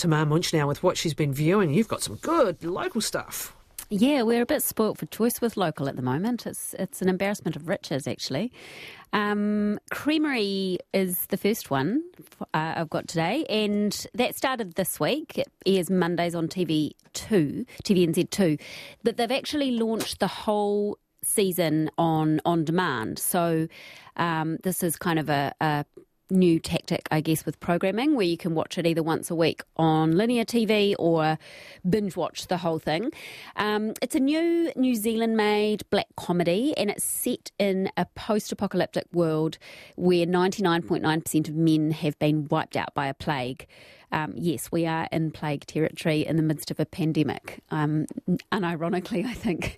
Tamar Munch now with what she's been viewing. You've got some good local stuff. Yeah, we're a bit spoilt for choice with local at the moment. It's an embarrassment of riches, actually. Creamery is the first one I've got today, and that started this week. It airs Mondays on TVNZ2, but they've actually launched the whole season on demand. So this is kind of a new tactic, I guess, with programming, where you can watch it either once a week on linear TV or binge watch the whole thing. It's a new New Zealand-made black comedy, and it's set in a post-apocalyptic world where 99.9% of men have been wiped out by a plague. Yes, we are in plague territory in the midst of a pandemic, unironically, I think.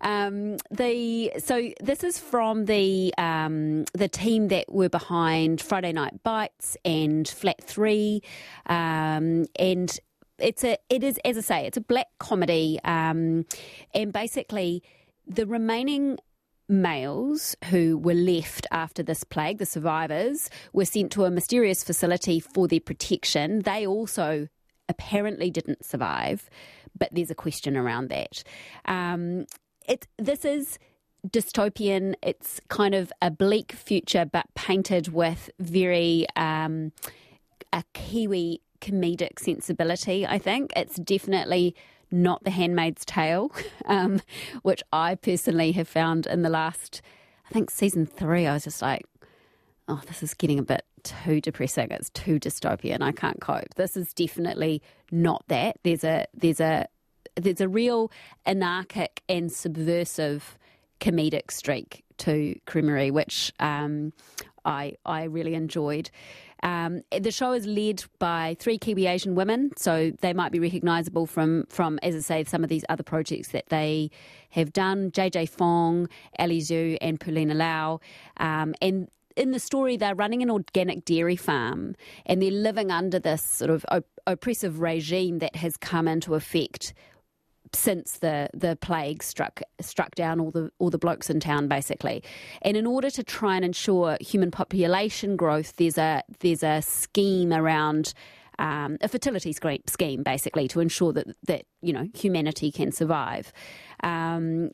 So this is from the team that were behind Friday Night Bites and Flat 3, and it is, as I say, it's a black comedy, and basically the remaining males who were left after this plague, the survivors, were sent to a mysterious facility for their protection. They also apparently didn't survive, but there's a question around that. This is dystopian. It's kind of a bleak future, but painted with very a Kiwi comedic sensibility, I think. It's definitely not The Handmaid's Tale, which I personally have found in the last, I think, season 3, I was just like, oh, this is getting a bit too depressing. It's too dystopian. I can't cope. This is definitely not that. There's a real anarchic and subversive comedic streak to Creamery, which I really enjoyed. The show is led by 3 Kiwi Asian women, so they might be recognisable from, as I say, some of these other projects that they have done. JJ Fong, Ali Zhu and Paulina Lau. And in the story, they're running an organic dairy farm, and they're living under this sort of oppressive regime that has come into effect since the plague struck down all the blokes in town, basically. And in order to try and ensure human population growth, there's a scheme around a fertility scheme, basically, to ensure that humanity can survive. In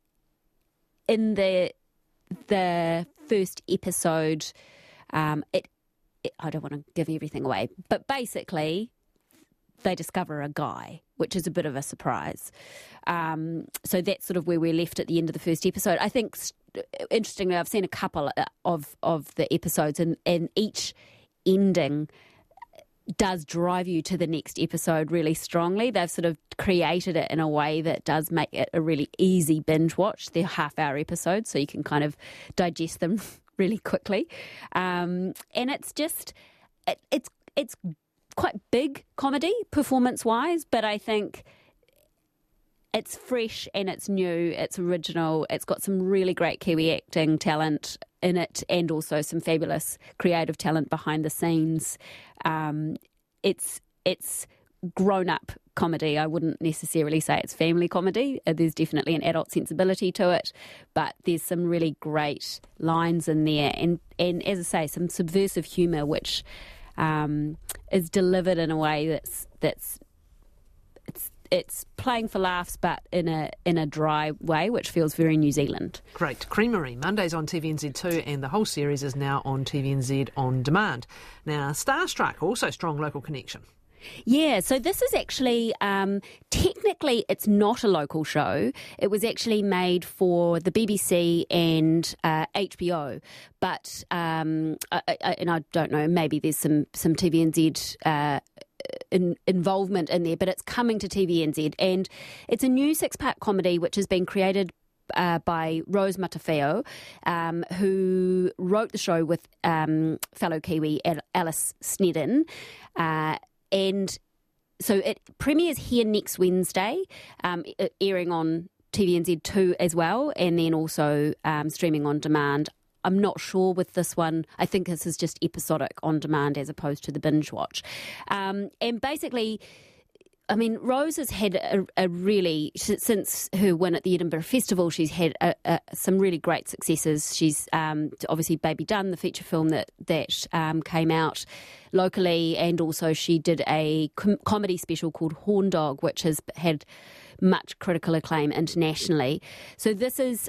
the first episode, I don't want to give everything away, but basically they discover a guy, which is a bit of a surprise. So that's sort of where we're left at the end of the first episode. I think, interestingly, I've seen a couple of the episodes, and each ending does drive you to the next episode really strongly. They've sort of created it in a way that does make it a really easy binge watch. They're half-hour episodes, so you can kind of digest them really quickly. And it's just, it's quite big comedy performance-wise, but I think it's fresh and it's new, it's original, it's got some really great Kiwi acting talent in it and also some fabulous creative talent behind the scenes. It's grown-up comedy. I wouldn't necessarily say it's family comedy. There's definitely an adult sensibility to it, but there's some really great lines in there, and as I say, some subversive humour which is delivered in a way it's playing for laughs, but in a dry way, which feels very New Zealand. Great. Creamery, Mondays on TVNZ2, and the whole series is now on TVNZ On Demand. Now, Starstruck, also strong local connection. Yeah, so this is actually, technically it's not a local show. It was actually made for the BBC and HBO, but, and I don't know, maybe there's some TVNZ involvement in there, but it's coming to TVNZ, and it's a new 6-part comedy which has been created by Rose Matafeo, who wrote the show with fellow Kiwi Alice Snedden. And so it premieres here next Wednesday, airing on TVNZ2 as well, and then also streaming on demand. I'm not sure with this one. I think this is just episodic on demand as opposed to the binge watch. And basically, I mean, Rose has had a really, since her win at the Edinburgh Festival, she's had some really great successes. She's obviously Baby Done, the feature film that came out locally, and also she did a comedy special called Horn Dog, which has had much critical acclaim internationally. So this is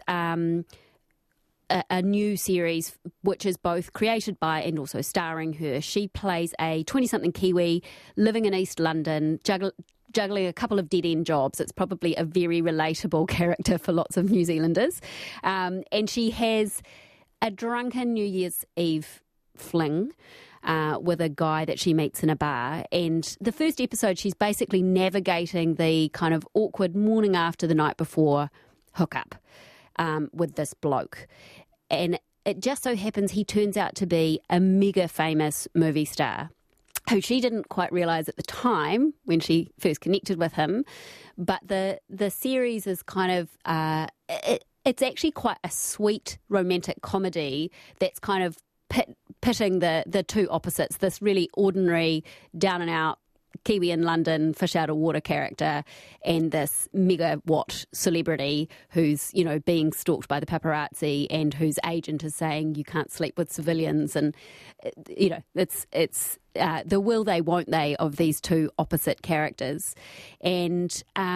a new series which is both created by and also starring her. She plays a 20-something Kiwi living in East London, juggling a couple of dead-end jobs. It's probably a very relatable character for lots of New Zealanders. And she has a drunken New Year's Eve fling with a guy that she meets in a bar. And the first episode, she's basically navigating the kind of awkward morning after the night before hookup with this bloke. And it just so happens he turns out to be a mega famous movie star who she didn't quite realise at the time when she first connected with him. But the series is kind of, it's actually quite a sweet romantic comedy that's kind of pitting the two opposites, this really ordinary, down-and-out Kiwi in London, fish out of water character, and this megawatt celebrity who's, you know, being stalked by the paparazzi and whose agent is saying you can't sleep with civilians. And, you know, it's the will they, won't they of these two opposite characters. And,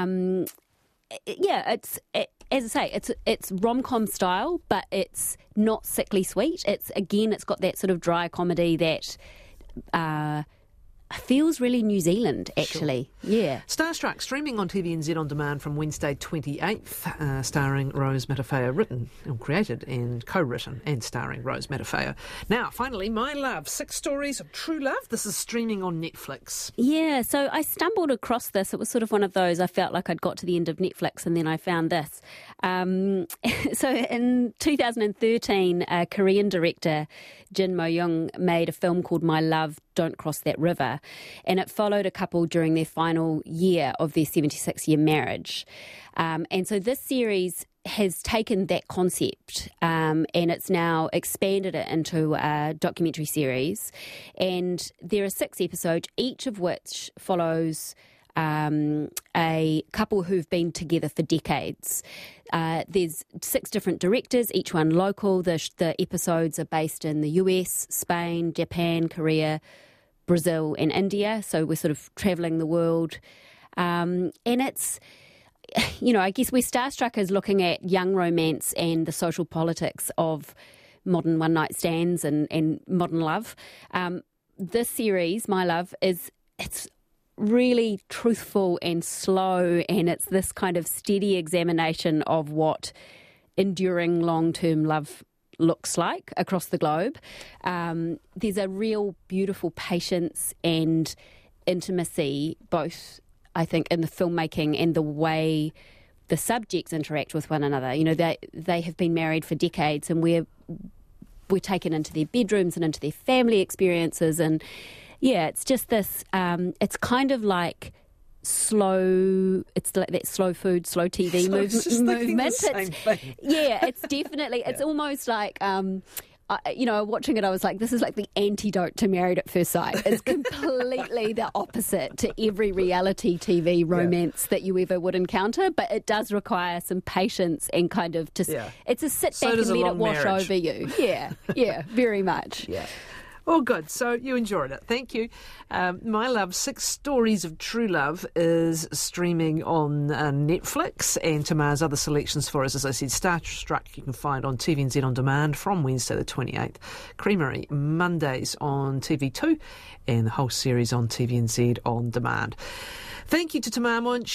as I say, it's rom-com style, but it's not sickly sweet. It's got that sort of dry comedy that feels really New Zealand, actually. Sure. Yeah. Starstruck, streaming on TVNZ On Demand from Wednesday 28th, starring Rose Matafeo, written or created and co-written and starring Rose Matafeo. Now, finally, My Love, 6 Stories of True Love. This is streaming on Netflix. Yeah, so I stumbled across this. It was sort of one of those, I felt like I'd got to the end of Netflix and then I found this. So in 2013, Korean director Jin Mo-young made a film called My Love, Don't Cross That River, and it followed a couple during their final year of their 76-year marriage. And so this series has taken that concept and it's now expanded it into a documentary series. And there are 6 episodes, each of which follows a couple who've been together for decades. There's 6 different directors, each one local. The episodes are based in the US, Spain, Japan, Korea, Brazil and India. So we're sort of travelling the world. And it's, you know, I guess where Starstruck is looking at young romance and the social politics of modern one-night stands and modern love. This series, My Love, it's really truthful and slow, and it's this kind of steady examination of what enduring long-term love looks like across the globe. There's a real beautiful patience and intimacy, both, I think, in the filmmaking and the way the subjects interact with one another. You know, they have been married for decades, and we're taken into their bedrooms and into their family experiences. And yeah, it's just this, it's kind of like it's like that slow food, slow TV movement. It's definitely, it's almost like, watching it, I was like, this is like the antidote to Married at First Sight. It's completely the opposite to every reality TV romance that you ever would encounter, but it does require some patience and kind of just, it's a sit back and let it wash over you. Yeah, very much. Yeah. Oh, good. So you enjoyed it. Thank you. My Love, 6 Stories of True Love is streaming on Netflix, and Tamar's other selections for us, as I said, Starstruck you can find on TVNZ On Demand from Wednesday the 28th, Creamery Mondays on TV2, and the whole series on TVNZ On Demand. Thank you to Tamar Munch.